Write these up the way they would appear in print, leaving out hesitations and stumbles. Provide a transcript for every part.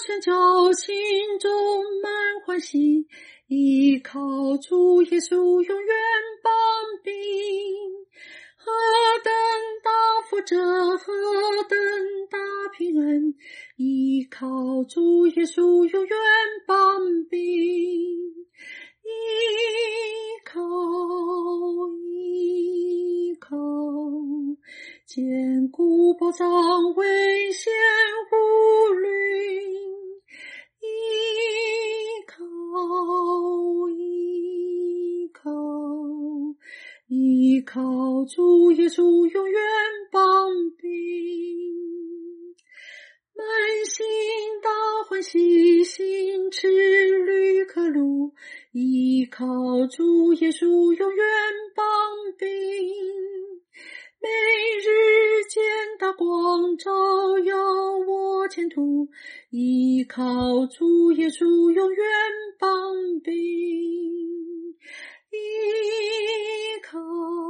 成就，心中满欢喜，依靠主耶稣永远帮兵。何等大福泽，何等大平安，依靠主耶稣永远帮兵。依靠坚固保障，危险无虑。依靠主耶稣永远帮兵。满心大欢喜，心驰旅客路，依靠主耶稣永远帮兵。每日见大光照耀我前途，依靠主耶稣永远帮兵。依靠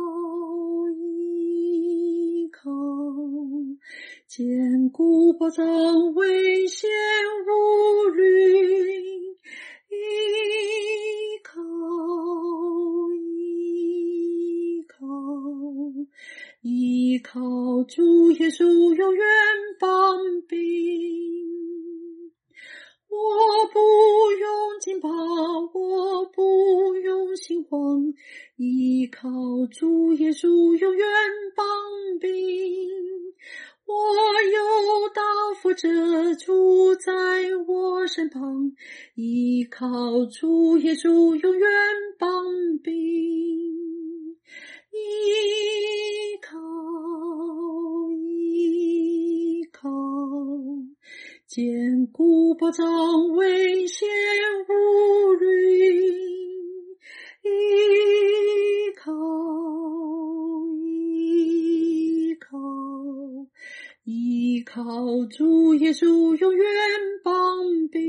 坚固保障，危险无虑。依靠主耶稣永远帮兵。我不用惊怕，我不用心慌，依靠主耶稣永远帮兵。我有大福泽住在我身旁，依靠主耶稣永远帮兵。依靠坚固保障，危险无虑。依靠主耶稣永远帮兵。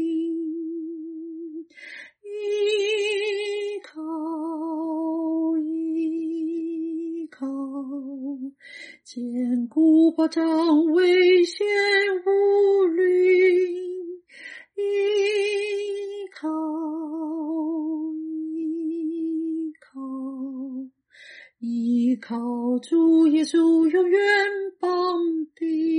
依靠坚固保障，危险无虑。依靠主耶稣永远帮兵。